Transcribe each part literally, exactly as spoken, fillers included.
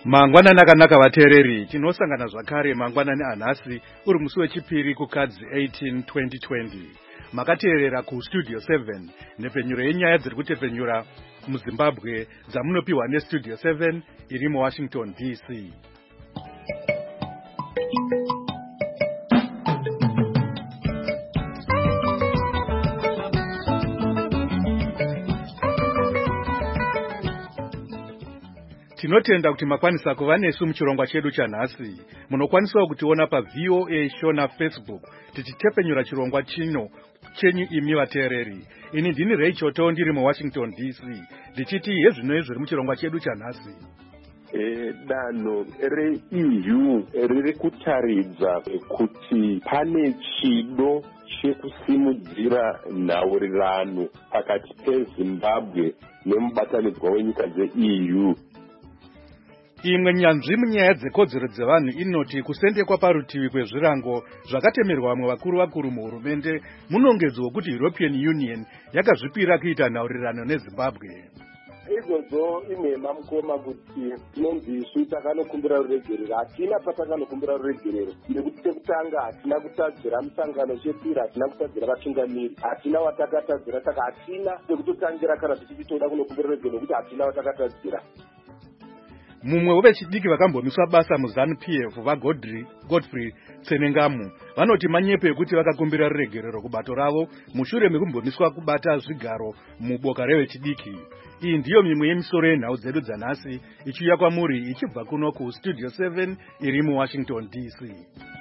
Mangwanani akanaka vateereri, tinosangana zvakare mangwanani anhasi uri musi wechipiri kukadzi eighteen twenty twenty. Makateerera kustudio seven nhepfenyuro yenyaya dziri kutepfenyura muZimbabwe dzamunopiwa nestudio seven iri muWashington D C. Tinotenda kuti makwanisa kuva nesu muchirongwa chedu chanhasi. Munokwanisawo kutiona pa V O A show na Facebook tichitepfenyura chirongwa chino chenyu imi vateereri. Ini ndini Ray Choto ndiri muWashington D C ndichiti hezvino zviri muchirongwa chedu chanhasi. E, danho re E U riri kutaridza kuti pane chido chekusimudzira nhaurirano pakati peZimbabwe nemubatanidzwa wenyika dze-E U. Imwe nyanzvi munyaya dzekodzero dzevanhu inoti kusendekwa parutivi kwezvirango zvakatemerwa vamwe vakuru vakuru muhurumende munongedzo wekuti European Union yakazvipira kuita nhaurirano neZimbabwe. Izvozvo inhema mukoma kuti tinonzi isu takanokumbira ruregerero, hatina patakanokumbira ruregerero nekuti chekutanga hatina kutadzira musangano chepiri, hatina kutadzira vatungamiri, hatina watakatadzira, saka hatina pekutotangira kana tichitoda kunokumbira ruregerero nekuti hatina watakatadzira. Mumwe wevechidiki vakambomiswa basa muZANU P F vaGodfrey Tsenengamu vanoti manyepo ekuti vakakumbira ruregerero kubato ravo mushure mekumbomiswa kubata zvigaro muboka revechidiki. Iyi ndiyo mimwe yemisoro yenhau dzedu dzanhasi ichiuya kwamuri ichibva kuno kustudio seven iri muWashington D C.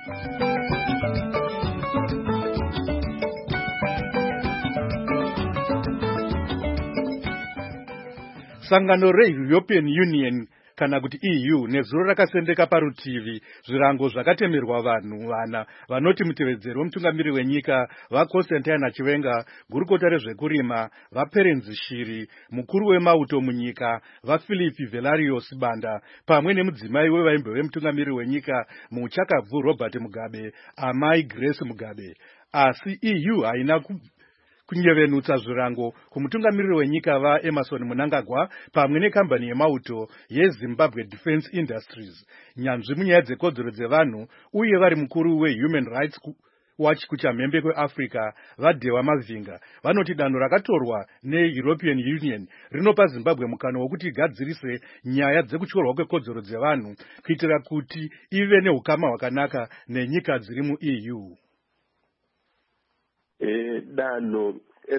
Sangano reEuropean Union kana kuti E U nezuro rakasendeka parutivi zvirango zvakatemerwa vanhu vana vanoti mutevedzeri wemutungamiri wenyika vaConstantine Chiwenga, gurukota rezvekurima vaPerenzi Shiri, mukuru wemauto munyika vaPhilip Velarius Banda pamwe nemudzimai wevaimbe vemutungamiri wenyika muchakabvu Robert Mugabe, amai Grace Mugabe. Asi E U haina ku kunyevenutsa zvirango kumutungamiriri wenyika vaEmerson Mnangagwa pamwe nekambani yemauto yeZimbabwe Defence Industries. Nyanzvi munyaya dzekodzero dzevanhu uye vari mukuru weHuman Rights Watch kuchamhembe kweAfrica vaDewa Mavhinga vanoti danho rakatorwa neEuropean Union rinopa Zimbabwe mukana wokuti igadzirise nyaya dzekutyorwa kwekodzero dzevanhu kuitira kuti ive neukama hwakanaka nenyika dziri muE U. E, danho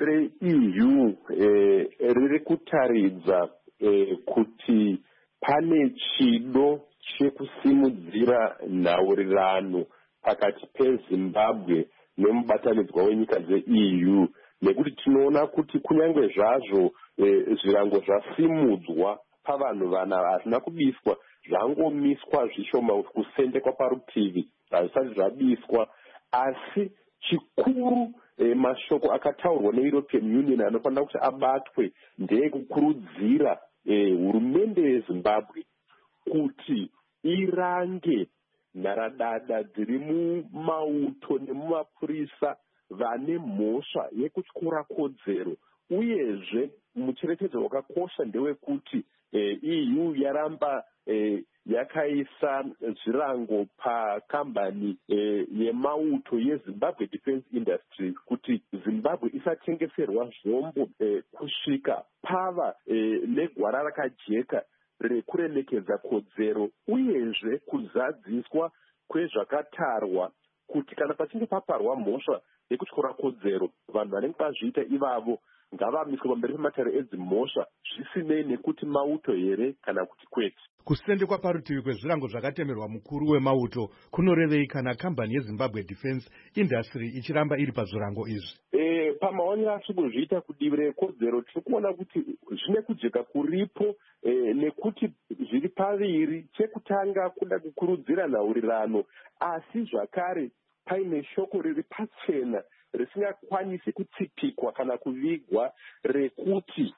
reE U e, riri kutaridza e, kuti pane chido chekusimudzira nhaurirano pakati peZimbabwe nemubatanidzwa wenyika dze-E U, nekuti tinoona kuti kunyange zvazvo e, zvirango zvasimudzwa pavanhu vana hazvina kubiswa, zvangomiswa zvishoma kusendekwa parutivi, hazvisati zvabiswa, asi chikuru E, mashoko akataurwa neEuropean Union anofanira kuti abatwe ndeyekukurudzira e, hurumende yeZimbabwe kuti irange nharadada dziri mumauto nemumapurisa vane mhosva yekutyora kodzero, uyezve mucherechedzo wakakosha ndewekuti e, E U yaramba e, yakaisa zvirango pakambani e, yemauto yeZimbabwe Defence Industries kuti Zimbabwe isatengeserwa zvombo e, kusvika pava e, negwara rakajeka rekuremekedza kodzero, uyezve kuzadziswa kwezvakatarwa kuti kana pachinge paparwa mhosva yekutyora kodzero vanhu vanenge vazviita ivavo ngavamiswe pamberi pematare edzimhosva zvisinei nekuti mauto here kana kuti kwete. Kusendekwa parutivi kwezvirango zvakatemerwa mukuru wemauto kunorevei kana kambani yeZimbabwe Defence Industry ichiramba iri pazvirango izvi? E, pamaonero atiri kuzviita kudivi rekodzero tiri kuona kuti zvine kujeka kuripo e, nekuti zviri paviri. Chekutanga kuda kukurudzira nhaurirano, asi zvakare paine shoko riri pachena risingakwanisi kutsipikwa kana kuvigwa rekuti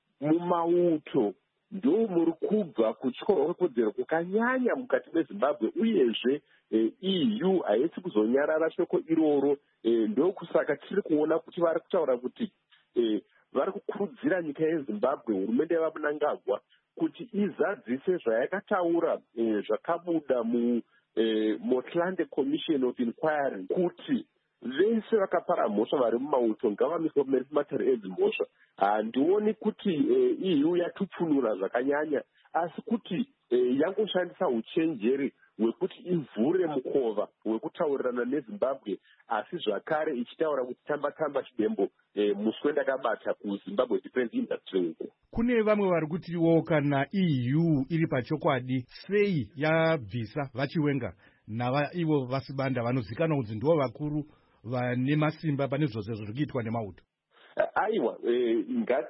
mumauto ndo muri kubva kutyorwa kwekodzero kukanyanya mukati meZimbabwe, uyezve E U haisi kuzonyarara shoko iroro. Ndokusaka tiri kuona kuti vari kutaura kuti vari kukurudzira nyika yeZimbabwe, hurumende yavaMnangagwa, kuti izadzise zvayakataura eh, zvakabuda mu eh, Motlanthe Commission of Inquiry kuti vese vakapara mhosva vari mumauto ngavamiswa pamberi pematare edzimhosva. Handioni kuti eh, E U yatupfunura zvakanyanya, asi kuti eh, yangoshandisa uchenjeri hwekuti ivhure mukova wekutaurirana neZimbabwe, asi zvakare ichitaura kuti tamba tamba chidembo eh, muswe ndakabata kuZimbabwe Defence Industry uko. Kune vamwe vari kutiwo kana E U iri pachokwadi sei yabvisa vachiwenga nava ivo vasibanda vanozikanwa kuti ndivo vakuru vane masimba pane zvose zviri kuitwa nemauto. Aiwa, eh,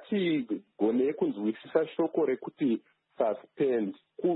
ngatigone kunzwisisa shoko rekuti suspend.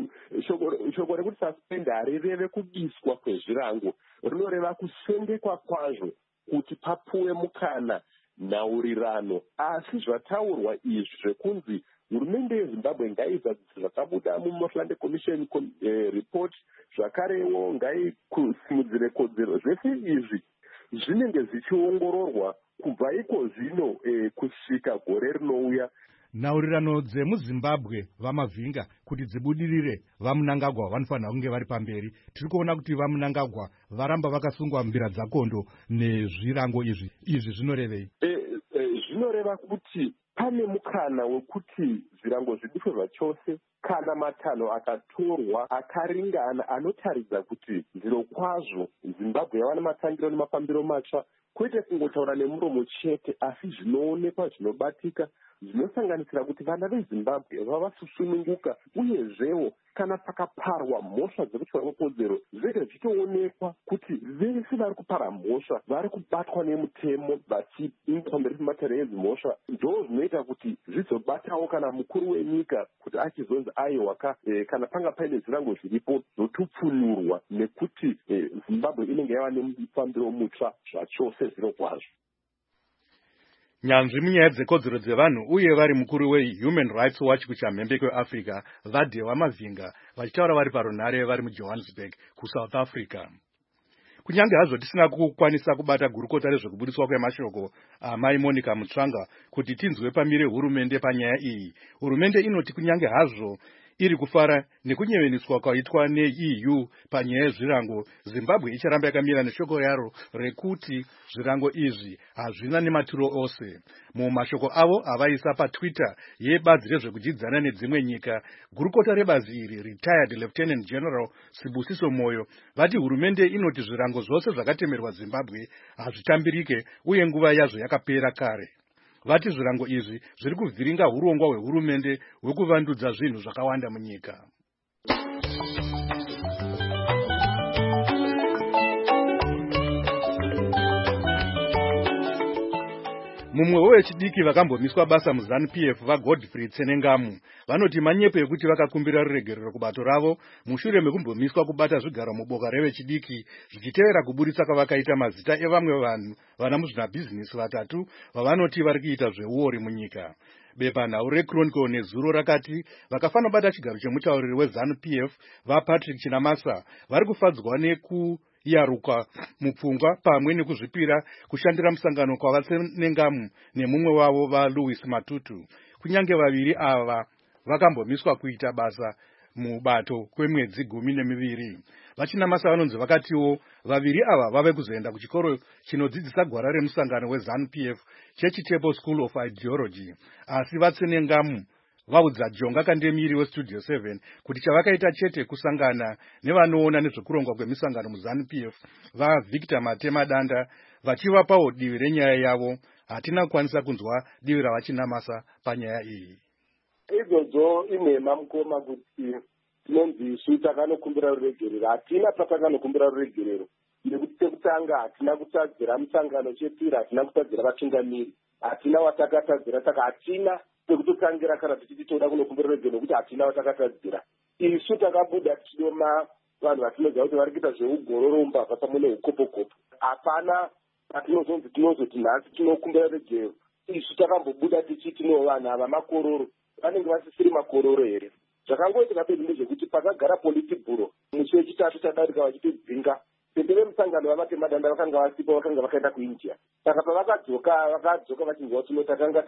Shoko, shoko rekuti suspend harireve kubiswa kwezvirango, rinoreva kusendekwa kwazvo kuti papuwe mukana nhaurirano. Asi zvataurwa izvi zvekunzi hurumende yeZimbabwe ngaizadzise zvakabuda muMotlanthe Commission eh, report, zvakarewo ngaikusimudzire kodzero, zvese izvi zvinenge zvichiongororwa kubva iko zvino eh, kusvika gore rinouya. Nhaurirano dzemuZimbabwe vamavhinga kuti dzibudirire, vaMnangagwa vanofanira kunge vari pamberi. Tiri kuona kuti vaMnangagwa varamba vakasungwa mbira dzakondo nezvirango izvi. Izvi zvinorevei? Eh, eh, zvinoreva kuti pane mukana wekuti zvirango zviduswe zvachose kana matanho akatorwa akaringana anotaridza kuti zviro kwazvo Zimbabwe yava nematangiro nemafambiro matsva, kwete kungotaura nemuromo chete, asi zvinoonekwa zvinobatika, zvinosanganisira kuti vana veZimbabwe vava susununguka, uyezvewo kana pakaparwa mhosva dzekutywa kwekodzero zvinenge zvichitoonekwa kuti vese vari kupara mhosva vari kubatwa nemutemo vachiinga pamberi pematare edzimhosva. Ndo zvinoita kuti zvizobatawo kana mukuru wenyika kuti achizonzi aiwa ka eh, kana panga paine zvirango zviripo zvotupfunurwa nekuti eh, Zimbabwe inenge yava nemufambiro mutsva zvachose zviro kwazvo. Nyanzvi munyaya dzekodzero dzevanhu uye vari mukuru weHuman Rights Watch kuchamhembe kweAfrica Vadhewa Mavhinga vachitaura vari parunhare vari muJohannesburg kuSouth Africa. Kunyange hazvo tisina kukwanisa kubata gurukota rezvekubudiswa kwemashoko amai Monica Mutsvanga kuti tinzwe pamire hurumende panyaya iyi, hurumende inoti kunyange hazvo iri kufara nekunyeveniswa kwaitwa neE U panyaya yezvirango, Zimbabwe icharamba yakamira neshoko yaro rekuti zvirango izvi hazvina nematuro ose. Mumashoko avo avaisa paTwitter yebazi rezvekudyidzana nedzimwe nyika, gurukota rebazi iri retired Lieutenant General Sibusiso Moyo vati hurumende inoti zvirango zvose zvakatemerwa Zimbabwe hazvitambirike uye nguva yazvo yakapera kare. Vati zvirango izvi zviri kuvhiringa urongwa hwehurumende hwekuvandudza zvinhu zvakawanda munyika. Mumwe wechidiki vakambomiswa basa muZANU-P F vaGodfrey Tsenengamu vanoti manyepo ekuti vakakumbira ruregerero kubato ravo mushure mekumbomiswa kubata zvigaro muboka revechidiki zvichitevera kuburitsa kwavakaita mazita evamwe vanhu vana muzvinabhizinesi vatatu vavanoti vari kuita zveuori munyika. Bepanhau reChronicle nezuro rakati vakafana bata chigaro chemutauriri weZANU-P F vaPatrick Chinamasa vari kufadzwa neku yaruka mupfungwa pamwe nekuzvipira kushandira musangano kwavatsenengamu nemumwe wavo vaLouis Matutu. Kunyange vaviri ava vakambomiswa kuita basa mubato kwemwedzi gumi nemiviri. Vachinamasa vanonzi vakatiwo vaviri ava vave kuzoenda kuchikoro chinodzidzisa gwara remusangano weZANU-P F cheChitepo School of Ideology, asi vatsenengamu vaudza Jonga Kandemiri weStudio seven kuti chavakaita chete kusangana nevanoona nezvekurongwa kwemisangano muZANU-P F vaVictor Matemadanda vachivapawo divi renyaya yavo. Hatina kukwanisa kunzwa divi ravachinamasa panyaya iyi. Idzodzo inhema mukoma kuti tinonzi isu takanokumbira ruregerero, hatina patakanokumbira ruregerero nekuti tekutanga hatina kutadzira musangano chepiri, hatina kutadzira vatungamiri, hatina watakatadzira, saka hatina pekutotangira kana tichiti toda kunokumbira ruregerero nekuti hatina watakatadzira. Isu takabuda tichidoma vanhu vatinoziva kuti vari kuita zveugororomba pamwe neukopokopo. Hapana patinozonzi tinozoti nhasi tinokumbira ruregerero. Isu takambobuda tichiti no vanhu ava makororo vanenge vasisiri makororo here. Zvakangoitika pedzi ndezvekuti pakagara politibhuro musi wechitatu tadarika vachitidzinga pembe vemusangano vavatemadanda vakanga vasipo, vakanga vakaenda kuIndia. Saka pavakadzoka vakadzoka vachinzwa kuti takanga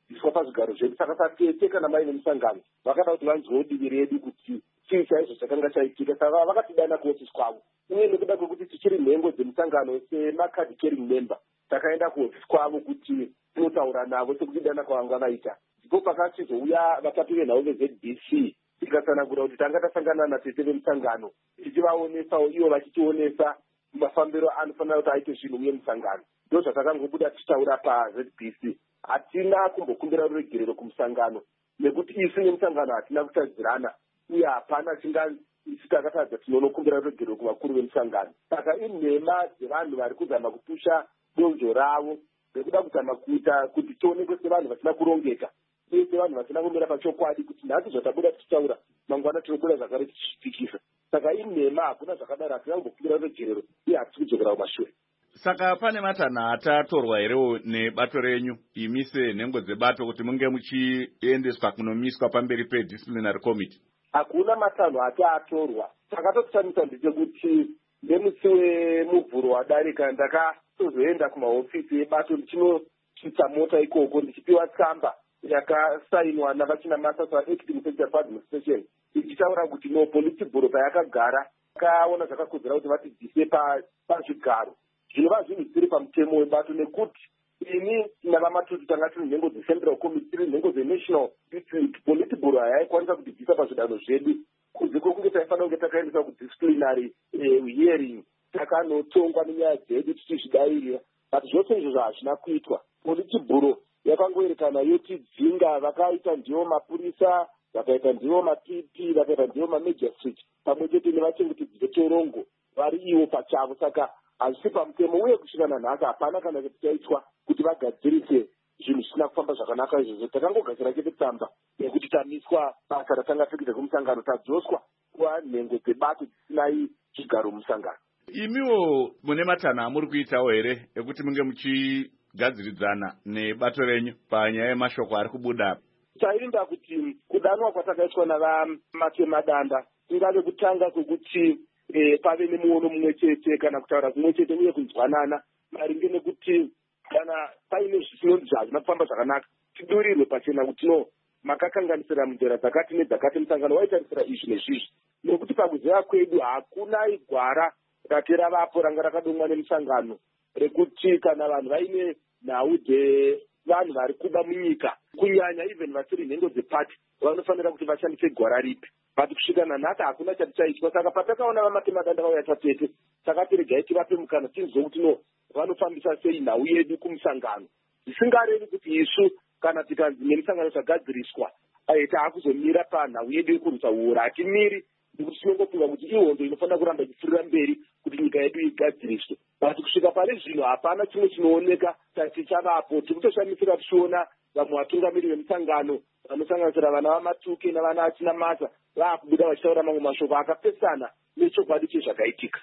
kudzidziswa pazvigaro zvedu. Saka tatete kana maine musangano vakada kuti vanzwewo divi redu kuti chii chaizvo chakanga chaitika. Saka vakatidana kuofisi kwavo, uye nekuda kwekuti tichiri nhengo dzemusangano semacard carrying member, takaenda kuofisi kwavo kuti tinotaura navo sekutidana kwavanga vaita. Ndipo pakachizouya vatatu venhau veZ B C tikatsanangura kuti tanga tasangana natete vemusangano tichivaonesawo ivo vachitionesa mafambiro anofanira kuti aite zvinhu uye musangano. Ndo zvatakangobuda tichitaura paZ B C. Hatina kumbokumbira ruregerero kumusangano nekuti isu nemusangano hatina kutadzirana, uye hapana chinganzi isu takatadza tinonokumbira ruregerero kuvakuru vemusangano. Saka inhema dzevanhu vari kuzama kupusha donzvo ravo nekuda kuzama kuita kuti tionekwe sevanhu vasina kurongeka uye sevanhu vasina kumira pachokwadi, kuti nhasi zvatabuda tichitaura mangwana tinobuda zvakare tichipikisa. Saka inhema hakuna zvakadaro, hatina kumbokumbira ruregerero uye hatisi kudzokera kumashure. Saka pane matanha atatorwa herewo nebato renyu imi senhengo dzebato kuti munge muchiendeswa kunomiswa pamberi pedisciplinary committee? Hakuna matanho ataatorwa. Takatotsamisa ndechekuti nemusi wemuvhuro wadarika ndakatozoenda kumahofisi ebato ndichinochitsa mota ikoko ndichipiwa tsamba yakasainwa navachina masasa acting secretary for administration ichitaura kuti no politburo payakagara akaona zvakakodzera kuti vatidzise pazvigaro. Zvinova zvinhu zvisiri pamutemo webato nekuti ini navamatutu tanga tiri nhengo dzecentral committee, tiri nhengo dzenational district. Politburo hayaikwanisa kutidzisa pazvidano zvedu kunze kwokunge taifanira kunge takaendeswa kudisciplinary hearing takanotongwa nenyaya dzedu tichizvidayirira, but zvose izvozvo hazvina kuitwa. Politburo yakangoerekana yotidzinga, vakaita ndivo mapurisa, vakaita ndivo maP P, vakaita ndivo mamagistrate pamwe chete nevachengetedzi vetorongo vari ivo pachavo. Saka hazvisi pamutemo, uye kusvika nanhasi hapana kana kuti chaitwa kuti vagadzirise zvinhu zvisina kufamba zvakanaka izvozvo. Takangogadzira chete tsamba yekuti tamiswa basa ratanga tapinza kumusangano, tadzoswa kuva nhengo dzebato dzisinai chigaro musangano. Imiwo mune matanha amuri kuitawo here ekuti munge muchigadziridzana nebato renyu panyaya yemashoko ari kubuda? Tairinda kuti kudanwa kwatakaitwa navamatema-danda ingave kutanga kwekuti E, pave nemuono mumwe chete kana kutaura kumwe chete uye kunzwanana maringe nekuti kana paine zvisinonzi hazvina kufamba zvakanaka tidurirwe pachena kuti no makakanganisira munzira dzakati nedzakati, musangano waitarisira izvi nezvizvi, nekuti pakuziva kwedu hakuna igwara rati ravapo ranga rakadomwa nemusangano rekuti kana vanhu vaine nhau dzevanhu vari kuba munyika kunyanya even vasiri nhengo dzepati vanofanira kuti vashandise gwara ripi. But kusvika nanhasi hakuna chati chaitwa. Saka patakaona vamatema-danda vauya tatete takati regai tivape mukana tinzwe kuti no vanofambisa sei nhau yedu kumusangano, zvisingarevi kuti isu kana tikanzi nemusangano zvagadziriswa taakuzomira panhau yedu yekurwisa uora. Hatimiri, nekuti tinongofunga kuti ihondo inofanira kuramba ichipfuurira mberi kuti nyika yedu igadziriswe. But kusvika pane zvino hapana chimwe chinooneka chati chavapo. Tikutoshamisira tichiona vamwe vatungamiri vemusangano vanosanganisira vana vamatuke navana achina masa vaakubuda vachitaura mamwe mashoko akapesana nechokwadi chezvakaitika.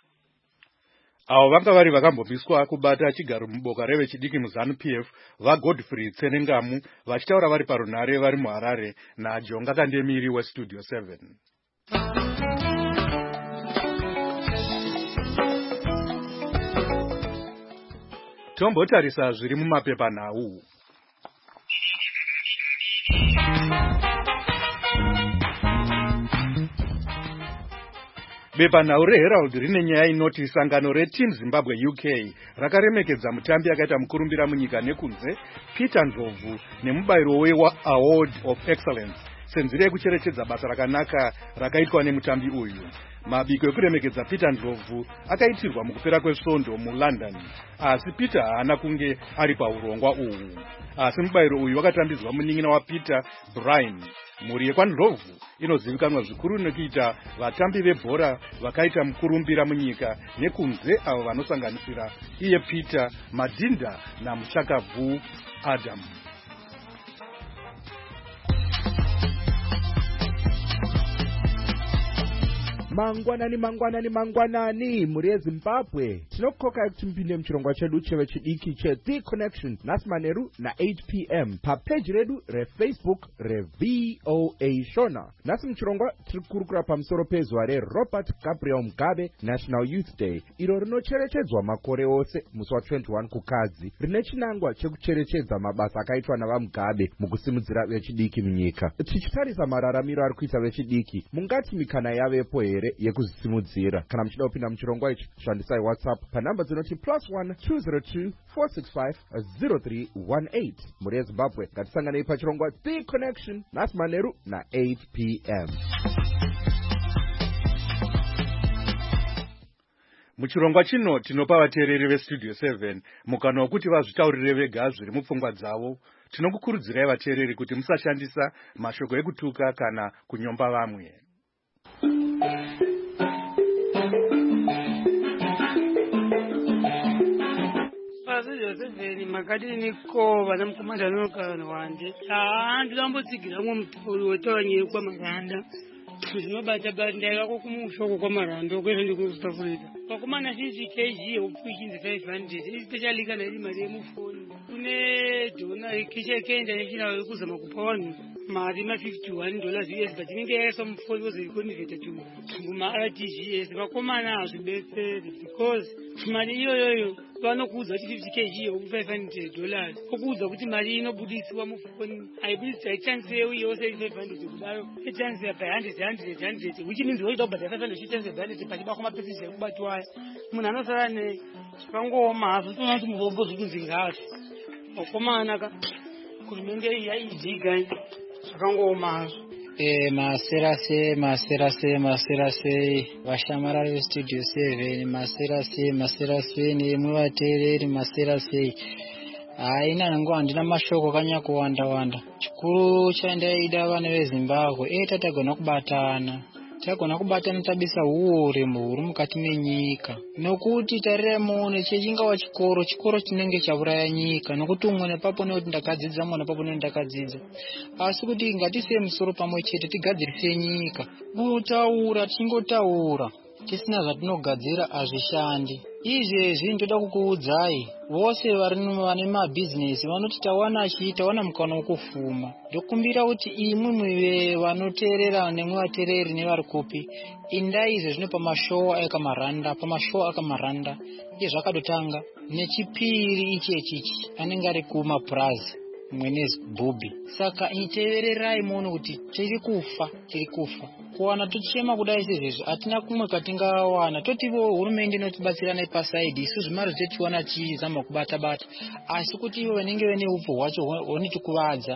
Avo vanga vari vakambobviswa kubata chigaro muboka revechidiki muZANU P F vaGodfrey Tsenengamu vachitaura vari parunhare vari muHarare naJonga Kandemiri weStudio seven. Tombotarisa zviri mumapepanhau. Bepanhau reHerald rine nyaya inoti sangano reTeam Zimbabwe U K rakaremekedza mutambi akaita mukurumbira munyika nekunze Peter Ndlovu nemubayiro weAward of Excellence senzira yekucherechedza basa rakanaka rakaitwa nemutambi uyu. Mabiko ekuremekedza Peter Ndlovu akaitirwa mukupera kwesvondo muLondon, asi Peter haana kunge ari paurongwa uhu. Asi mubayiro uyu wakatambidzwa munin'ina waPeter, Brian. Mhuri yekwaNdlovu inozivikanwa zvikuru nekuita vatambi vebhora vakaita mukurumbira munyika nekunze avo vanosanganisira iye Peter, Madinda namuchakabvu Adam. mangwanani mangwanani mangwanani mhuri yezimbabwe tinokukokai kuti mupinde muchirongwa chedu chevechidiki cheThe Connection nhasi manheru na-eight p m papeji redu refacebook reV O A Shona. Nhasi muchirongwa tiri kurukura pamusoro pezuva reRobert Gabriel Mugabe National Youth Day, iro rinocherechedzwa makore ose musi wa twenty-one kukadzi, rine chinangwa chekucherechedza mabasa akaitwa navamugabe mukusimudzira vechidiki munyika. Tichitarisa mararamiro ari kuita vechidiki, mungati mikana yavepo here yekuzisimudzira? Kana muchida kupinda muchirongwa ichi, shandisai WhatsApp panhamba dzinoti plus one two zero two four six five zero three one eight. Mhuri yeZimbabwe, ngatisanganei pachirongwa The Connection nhasi manheru na-eight p m. Muchirongwa chino tinopa vateereri vestudio seven mukana wekuti vazvitaurire vega zviri mupfungwa dzavo. Tinokukurudzirai vateereri kuti musashandisa mashoko ekutuka kana kunyomba vamwe. Joseph makadini ko vana mukomanda nokana wande ah ndilambotsigira mwe mutoro wetanye kwa maranda zvinobata banda yako kumushoko kwa maranda kwese ndikuzitafurita pakumana sisi kg upfishinze five hundred especially kana iri mari yemufoni kune dona kisha kenda yechina kuzama kupa vanhu mari ma fifty-one dollars U S but inenge yaisa mufoni woze convert to nguma R T G S vakomana azvibetseri because mari iyoyo vanokuudza kuti fifty kilograms five hundred dollars okuudza kuti mari inobudisiwa mufoni haibudisi haichansi uye wose five hundred kudaro ichansi by hundred hundred hundred which means woita kubhadha five hundred chichansi by hundred pachibako mapesisi ekubatiwayo munhu anosara nezvakangoma hafu toona kuti muvombo zvikunzi ngazi vakomana ka hurumende iyi yaidziga zvakangoma hazvo. Eh, maserase maserase maserase vashamarari vestudio seven maserase maserase nemwe vateereri maserase. Haina nangu handina mashoko kanya kuwanda wanda. Chikuru chandaida vana veZimbabwe eh tatagona kubatana. Tagona kubatana tabisa uore muhuru mukati menyika. Nokuti tarira muone chechinga wa chikoro chikoro chinenge chauraya nyika nokuti umwe nepapo nekuti ndakadzidza mwana papo ndakadzidza. Asi kuti ngatise musoro pamwe chete tigadzirise nyika. Kutaura tingotaura tisina zvatinogadzira azvishandi. Izvezvi ndoda kukuudzai vose vari vane mabusiness vanoti tawana chi tawana mukana wokufuma. Ndokumbira kuti imwe mwe vanoteerera nemwe vateereri nevari kupi indai izvezvino pamashow akamaranda pamashow akamaranda izvakadotanga nechipiri ichechichi anenge ari kumapurazi mwenezi Bobby. Saka iteererai muone kuti tiri kufa tiri kufa kuwana tuchema kudai sezvezvi atina kumwe katingawana totivo hurumende inotibatsira nepasaidi isu zvimari zvetiwana chizama kubata bata asi kuti ivo vanenge vene upo hwacho honitikuwadza.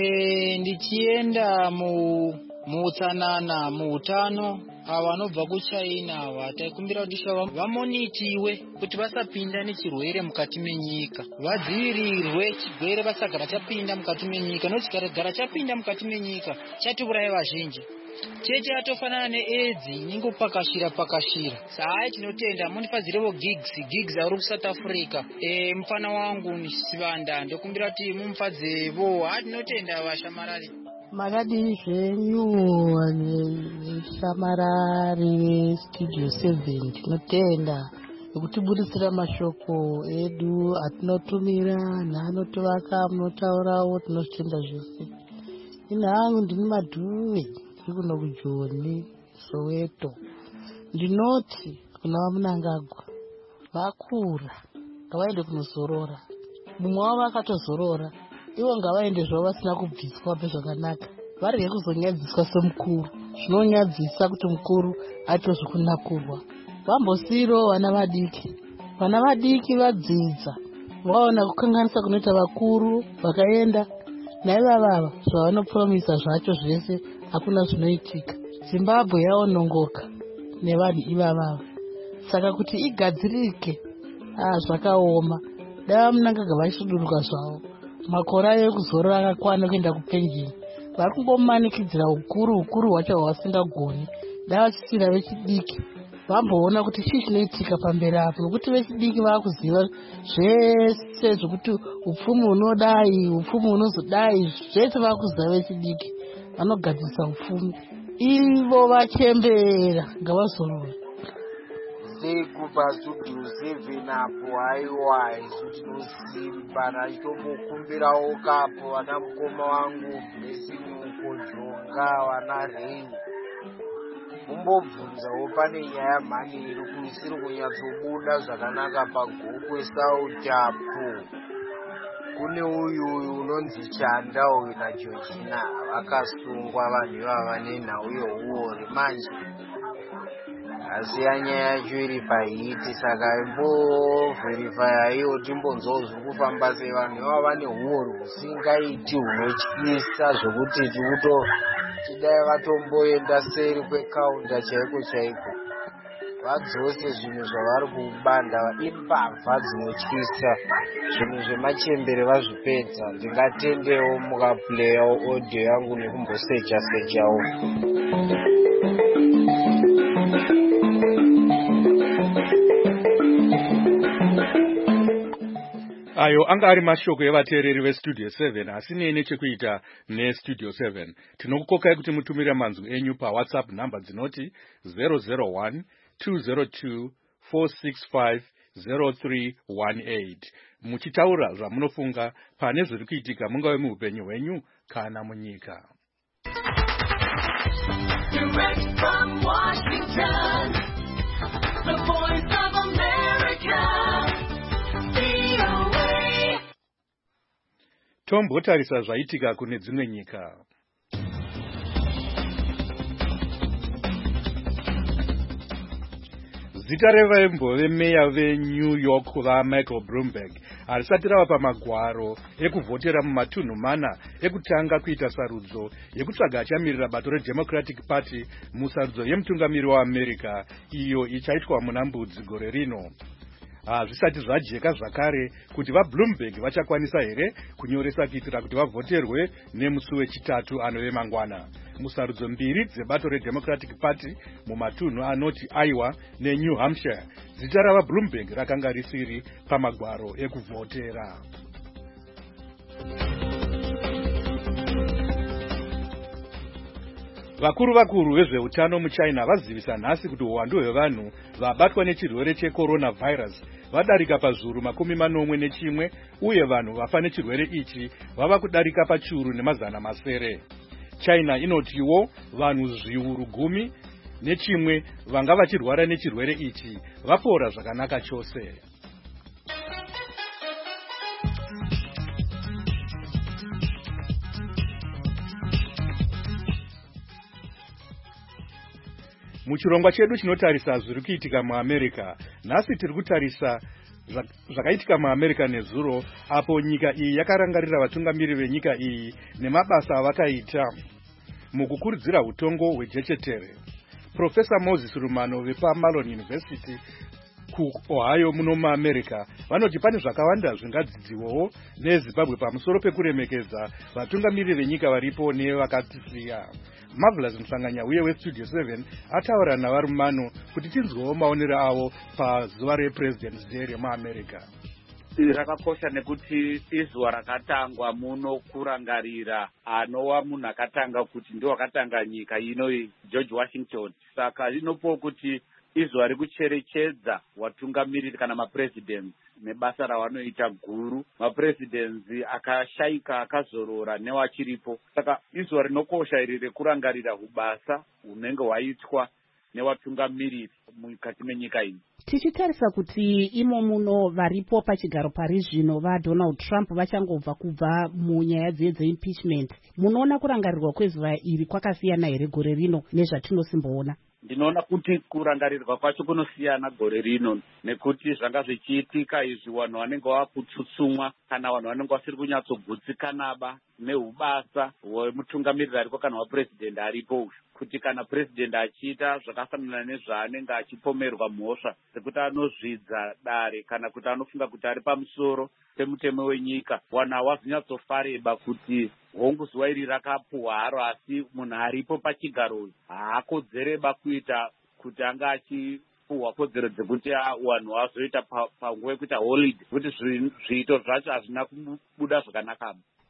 Eh ndichienda mu muutsanana muutano ava vanobva kuChina ava taikumbira kuti shava vamonitiwe kuti vasapinda nechirwere mukati menyika, vadzivirirwe chirwere vasagara chapinda mukati menyika nokuti chikagara chapinda mukati menyika chatiuraya vazhinji. Chete atofanana neAIDS ingopakashira pakashira. Sai tinotenda munifadzirevo gigs gigs ari kuSouth Africa. Eh mfana wangu ni Sivanda ndokumbira kuti mumfadzevo hatinotenda vashamarari. Makadini zvenyu shamarari Studio seven tinotenda nekutibudisira mashoko edu atinotumira neanotovaka munotaurawo tinotenda zvese. Ina hangu ndini Madhuwe kuno kujoni Soweto. Ndinoti kuna vamunangagwa vakura ngavaende kunozorora. Mumwe wavo akatozorora ivo ngavaende zvavo vasina kubviswa pezvakanaka varege kuzonyadziswa semukuru. Zvinonyadzisa kuti mukuru aite zvokunakurwa. Vambosiro vana vadiki vana vadiki vadzidza vaona kukanganisa kunoita vakuru vakaenda naivavava zvavanopromisa zvacho zvese hakuna zvinoitika. Zimbabwe yaonongoka nevanhu ivavava. Saka kuti igadzirike ah zvakaoma. Dava munangaga vachisuduruka zvavo makore ayo ekuzorora akakwana kuenda kupenjini vari kungomanikidzira ukuru ukuru hwacho hwavasingagoni. Dava chisira vechidiki vamboona kuti chii chinoitika pamberi apo nokuti vechidiki vakuziva zvese zvokuti upfumi hunodai upfumi hunozodai zvese vakuziva vechidiki vanogadzirisa upfumi ivo vachembera ngavazorora sekupastudio seven apo haiwa isu tinosimbana chitombokumbirawo kapo vana mukoma wangu blesinuko jonga vana rei mumbobvunzawo pane nyaya mhani iri kuisiri kunyatsobuda zvakanaka pagokwe sauti apo kune uyu uyu unonzi chanda uyu nageorgina vakasungwa vanhu ivava nenhau yeuori manje asi yanyaya yacho iri pahiti saka imbovherifaya iyo timbonzwawo zviri kufamba sei vanhu ivava vane uori husingaiti hunotyisa zvokuti tikuto tidai vatomboenda seri kwekaunda chaiko chaiko vadzose zvinhu zvavari kubanda imbavha dzinotyisa zvinhu zvemachembere vazvipedza ndingatendewo mukapuleyawo audio yangu nekumbosecha sechawo. Ayo anga ari mashoko evateereri vestudio seven asine nechekuita nestudio seven. Tinokukokai kuti mutumire manzwi enyu pawhatsapp namba dzinoti zero zero one two zero two four six five zero three one eight muchitaura zvamunofunga pane zviri kuitika mungave muupenyu hwenyu kana munyika. Direct from Washington, the voice of America, V O A. Tombotarisa zvaitika kune dzimwe nyika. Zita revaimbove meya veNew York vaMichael Bloomberg harisati rava pamagwaro ekuvhotera mumatunhu mana ekutanga kuita sarudzo yekutsvaga achamirira bato reDemocratic Party musarudzo yemutungamiri waAmerica iyo ichaitwa muna Mbudzi gore rino. Hazvisati zvajeka zvakare kuti vaBloomberg vachakwanisa here kunyoresa kuitira kuti vavhoterwe nemusi wechitatu anove mangwana. Musarudzo mbiri dzebato reDemocratic Party mumatunhu anoti Iowa neNew Hampshire, zita ravaBloomberg rakanga risiri pamagwaro ekuvhotera. Vakuru vakuru vezveutano muChina vazivisa nhasi kuti uwandu hwevanhu vabatwa nechirwere checoronavirus vadarika pazviuru makumi manomwe nechimwe uye vanhu vafa nechirwere ichi vava kudarika pachiuru nemazana masere. China inotiwo vanhu zviuru gumi nechimwe vanga vachirwara nechirwere ichi vapora zvakanaka chose. Muchirongwa chedu chinotarisa zviri kuitika muAmerica, nhasi tiri kutarisa zvakaitika muAmerica nezuro apo nyika iyi yakarangarira vatungamiri venyika iyi nemabasa avakaita mukukurudzira utongo hwejechetere. Professor Moses Rumano vepaMalon University kuOhio muno muAmerica vanoti pane zvakawanda zvingadzidziwawo neZimbabwe pamusoro pekuremekedza vatungamiri venyika varipo nevakatisiya. Marvelous Msanganya uye weStudio seven ataura navarumano kuti tinzwewo maonero avo pazuva rePresident's Day remuAmerica. Rakakosha nekuti izuva rakatangwa muno kurangarira anova munhu akatanga kuti ndiwo akatanga nyika ino George Washington. Saka inopo kuti izuva rekucherechedza watungamiriri kana mapresidents nebasa ravanoita guru. Mapresidents akashaika akazorora newachiripo. Saka izuva rinokosha iri rekurangarira ubasa hunenge hwaitwa newatungamiriri mukati menyika ino. Tichitarisa kuti imo muno varipo pachigaro pari zvino vaDonald Trump vachangobva kubva munyaya dzeimpeachment, munoona kurangarirwa kwezuva iri kwakasiyana here gore rino nezvatinosimboona? Ndinoona kuti kurangarirwa kwacho kunosiyana gore rino nekuti zvanga zvichiitika izvi vanhu vanenge vakutsutsumwa kana vanhu vanenge vasiri kunyatsogutsikanaba neubasa hwemutungamiriri ariko kana wapresident aripo, kuti kana president achiita zvakafanana nezvaanenge achipomerwa mhosva sekuti anozvidza dare kana kuti anofunga kuti ari pamusoro pemutemo wenyika, vanhu havazonyatsofareba kuti hongu zuva iri rakapuhwa haro, asi munhu aripo pachigaro haakodzereba kuita kuti anga achipuhwa kodzero dzekuti vanhu vazoita panguva yekuita holiday, kuti zviito zvacho hazvina kubuda zvakanaka.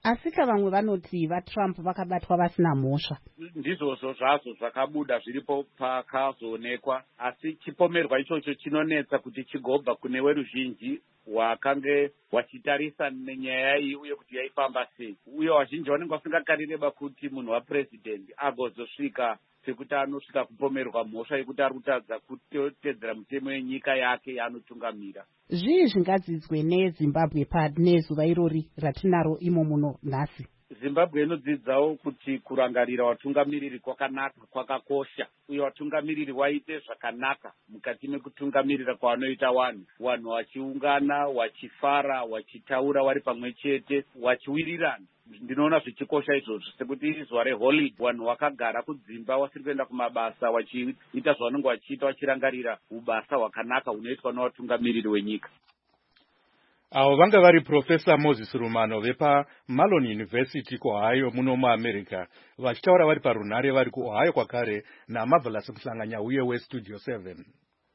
asika vamwe vanoti vatrump vakabatwa vasina mhosva. Ndizvozvo zvazvo zvakabuda zviripo pakazoonekwa, asi chipomerwa ichocho chinonetsa kuti chigobva kune veruzhinji wakange wachitarisa nenyaya iyi uye kuti yaifamba sei, uye vazhinji vanenge vasingakareba kuti munhu wapurezidendi agozosvika sekuti anosvika kupomerwa mhosva yekuti ari kutadza kutedzera mutemo yenyika yake yaanotungamira. Zvii zvingadzidzwe neZimbabwe pane zuva irori ratinaro imo muno nhasi? Zimbabwe inodzidzawo kuti kurangarira watungamiriri kwakanaka kwakakosha, uye watungamiriri waite zvakanaka mukati mekutungamirira kwavanoita vanhu, vanhu vachiungana, vachifara, vachitaura vari pamwe chete, vachiwirirana. Ndinoona zvichikosha izvozvo, sekuti zuva reholiday vanhu vakagara kudzimba vasiri kuenda kumabasa, vachiita zvavanenge vachiita vachirangarira ubasa hwakanaka hunoitwa nevatungamiriri wenyika. Avo vanga vari Profesa Moses Rumano vepaMalone University kuOhio muno muAmerica, vachitaura vari parunhare vari kuOhio kwakare naMarvelous Mhlanganya uye weStudio seven.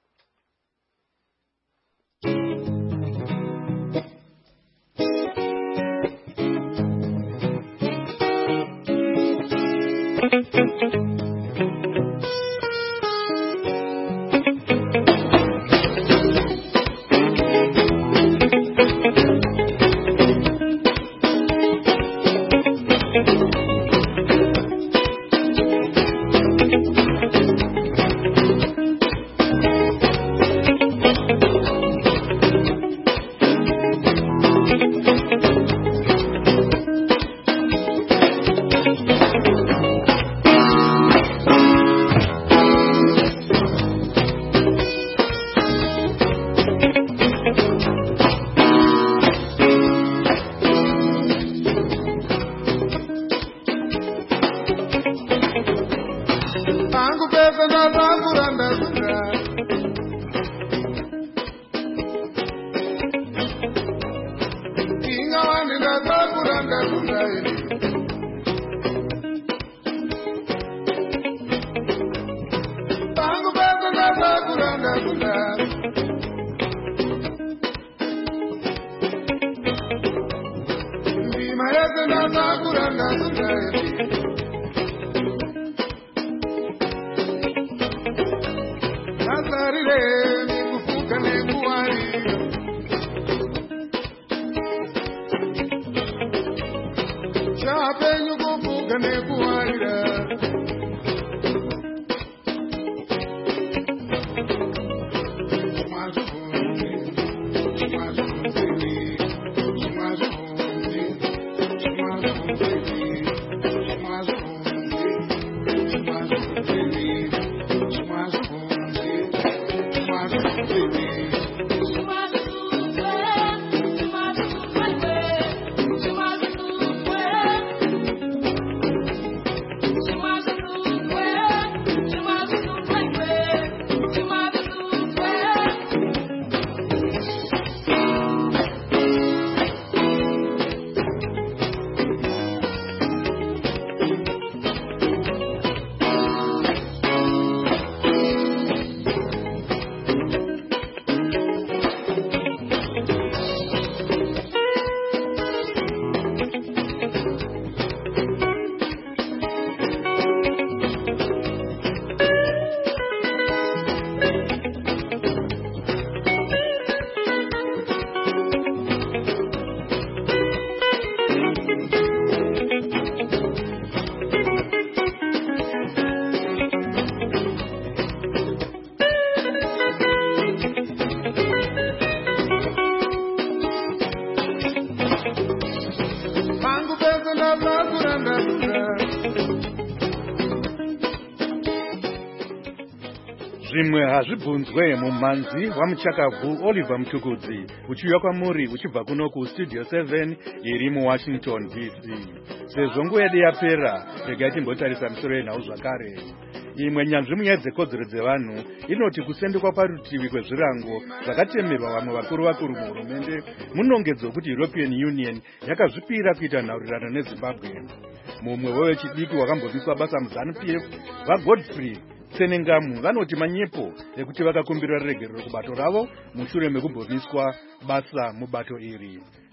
Zvimwe hazvibvunzwe mumhanzi wamuchakabvu Oliver Mtukudzi uchiuya kwamuri uchibva kuno kuStudio seven iri muWashington D C. Sezvo nguva yedu yapera, regai timbotarisa misoro yenhau zvakare. Imwe nyanzvi munyaya dzekodzero dzevanhu inoti kusendekwa parutivi kwezvirango zvakatemerwa vamwe vakuru vakuru muhurumende munongedzo wekuti European Union yakazvipira kuita nhaurirano neZimbabwe. Mumwe wevechidiki wakambobviswa basa muZANU-P F vaGodfrey Tsenengamu vanoti manyepo ekuti vakakumbirwa regerero kubato ravo mushure mekumbobviswa basa mubato iri.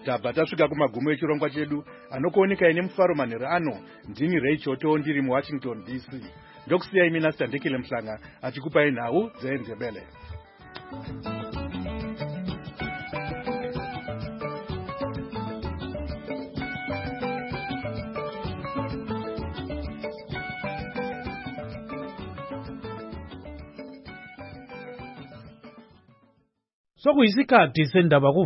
tabva tasvika kumagumo echirongwa chedu. Anokuoneka ine mufaro manheru ano ndini Rachel ndiri muWashington D C. Ndokusiyai mina Sitandekile Mhlanga achikupai nhau dzenzebele. Sokuyisikhathi sendaba